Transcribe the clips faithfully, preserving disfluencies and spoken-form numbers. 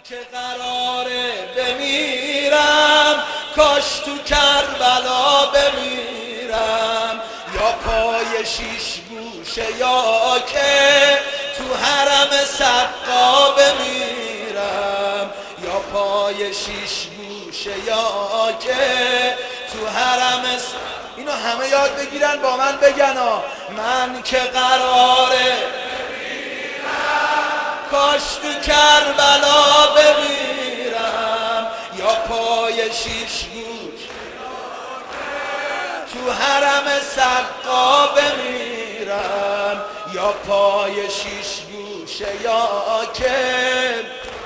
که قراره بمیرم، کاش تو کربلا بمیرم، یا پای شیش گوشه یا که تو حرم سقا بمیرم، یا پای شیش گوشه یا که تو حرم سقا. اینو همه یاد بگیرن با من بگن ها. من که قراره کاش تو کربلا بمیرم، یا پای شیش گوش تو حرم سقا بمیرم، یا پای شیش گوشه یا که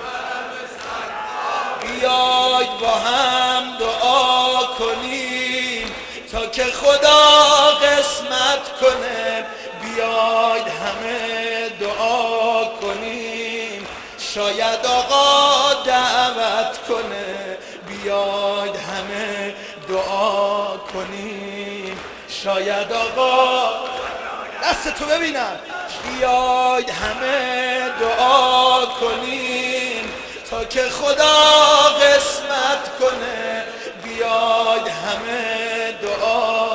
بیاید با هم دعا کنیم تا که خدا قسمت کنه، بیاید همه دعا کنیم شاید آقا دعوت کنه، بیاید همه دعا کنیم شاید آقا. دست تو ببینم. بیاید همه دعا کنیم تا که خدا قسمت کنه، بیاید همه دعا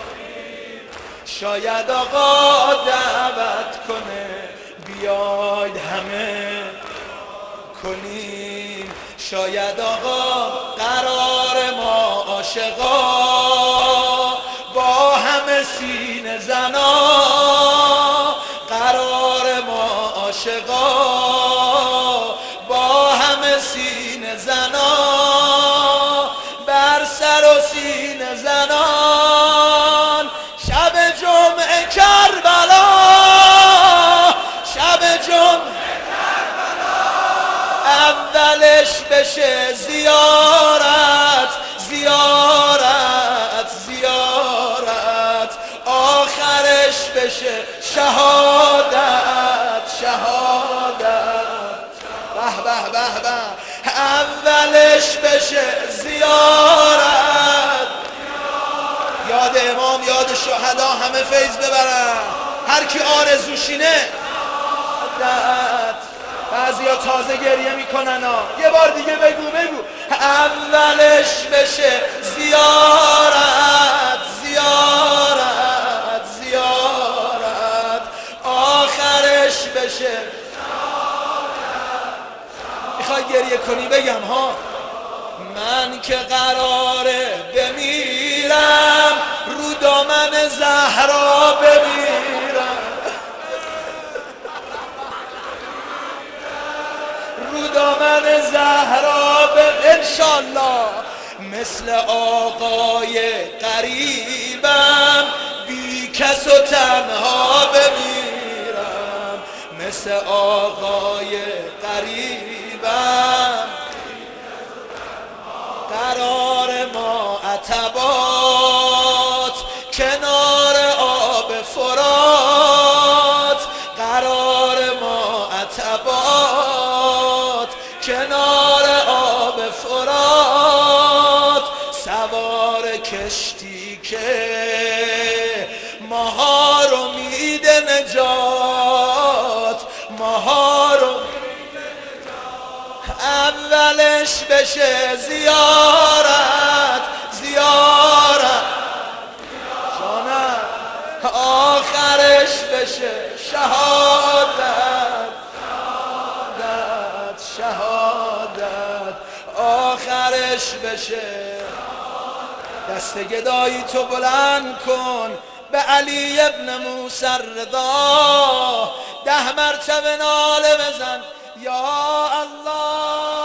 شاید آقا دعوت کنه، بیاید همه کنیم شاید آقا. قرار ما عاشقا با همه سینه زنا، قرار ما عاشقا با همه سینه زنا، بر سر و سینه زنان شب جمعه کربلا، شب جمعه کربلا اولش بشه زیارت زیارت زیارت، آخرش بشه شهادت شهادت. به به به به. اولش بشه زیارت، یاد امام یاد شهدا همه فیض ببرن، هر کی آرزوشینه. بعضیا تازه گریه میکنن ها. یه بار دیگه بگو بگو. اولش بشه زیارت زیارت زیارت، آخرش بشه. میخوای گریه کنی بگم ها. من که قراره بمیرم رو دامن زهرا بمیرم، رو دامن زهرا بمیرم انشالله، مثل آقای قریبم بی کس و تنها بمیرم، مثل آقای قریبم. قرار ما عتبات کنار آب فرات، قرار ما عتبات کنار آب فرات، سوار کشتی که ماها رو میده نجات، ماها رو اولش بشه زیارت زیارت جانم، آخرش بشه شهادت شهادت شهادت، آخرش بشه. دست گدایی تو بلند کن به علی ابن موسی رضا، ده مرتبه ناله بزن یا الله.